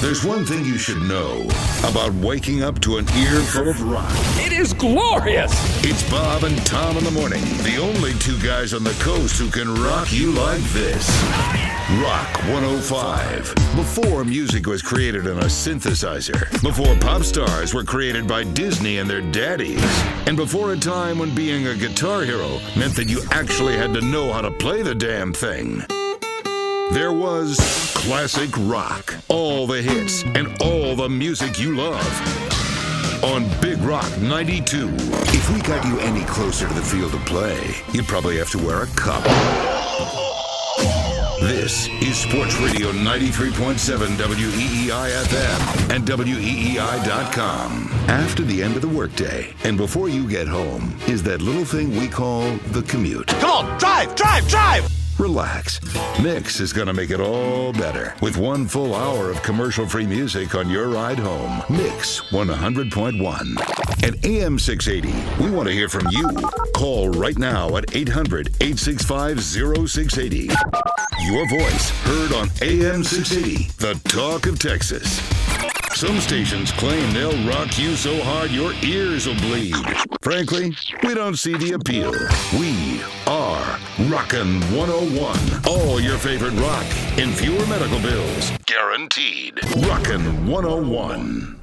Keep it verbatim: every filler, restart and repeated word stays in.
There's one thing you should know about waking up to an ear full of rock. It is glorious! It's Bob and Tom in the morning, the only two guys on the coast who can rock you like this. Rock one oh five. Before music was created on a synthesizer, before pop stars were created by Disney and their daddies, and before a time when being a guitar hero meant that you actually had to know how to play the damn thing, there was classic rock. All the hits and all the music you love. On Big Rock ninety-two. If we got you any closer to the field of play, you'd probably have to wear a cup. This is Sports Radio ninety-three point seven W E E I F M and W E E I dot com. After the end of the workday and before you get home is that little thing we call the commute. Come on, drive, drive, drive! Relax. Mix is going to make it all better with one full hour of commercial-free music on your ride home. Mix one hundred point one. At A M six eighty, we want to hear from you. Call right now at eight hundred, eight six five, oh six eight oh. Your voice heard on A M six eighty, the talk of Texas. Some stations claim they'll rock you so hard your ears will bleed. Frankly, we don't see the appeal. We are Rockin' one oh one. All your favorite rock and fewer medical bills. Guaranteed. Rockin' one oh one.